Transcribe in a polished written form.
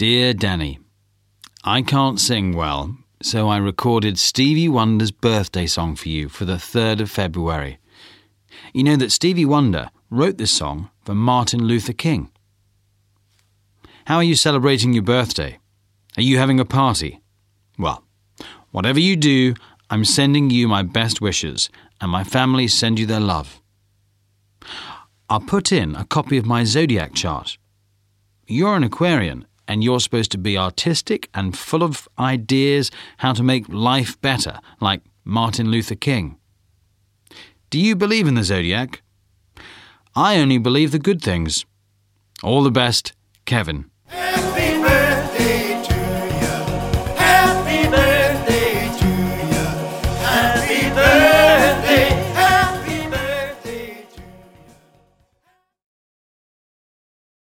Dear Danny, I can't sing well, so I recorded Stevie Wonder's birthday song for you for the 3rd of February. You know that Stevie Wonder wrote this song for Martin Luther King. How are you celebrating your birthday? Are you having a party? Well, whatever you do, I'm sending you my best wishes, and my family send you their love. I'll put in a copy of my zodiac chart. You're an Aquarian, and you're supposed to be artistic and full of ideas how to make life better, like Martin Luther King. Do you believe in the zodiac? I only believe the good things. All the best, Kevin.